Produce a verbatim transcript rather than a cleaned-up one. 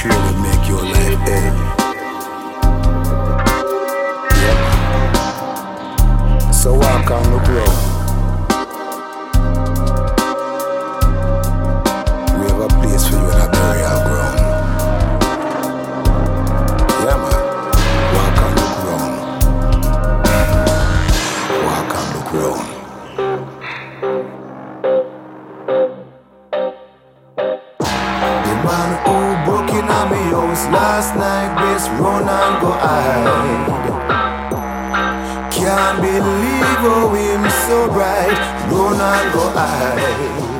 really make your life end. Yeah. So walk on the ground. We have a place for you in a burial ground. Yeah, man. Walk on the ground. Walk on the ground. The man who broke in on me house last night, best run and go hide. Can't believe how him so bright, run and go hide.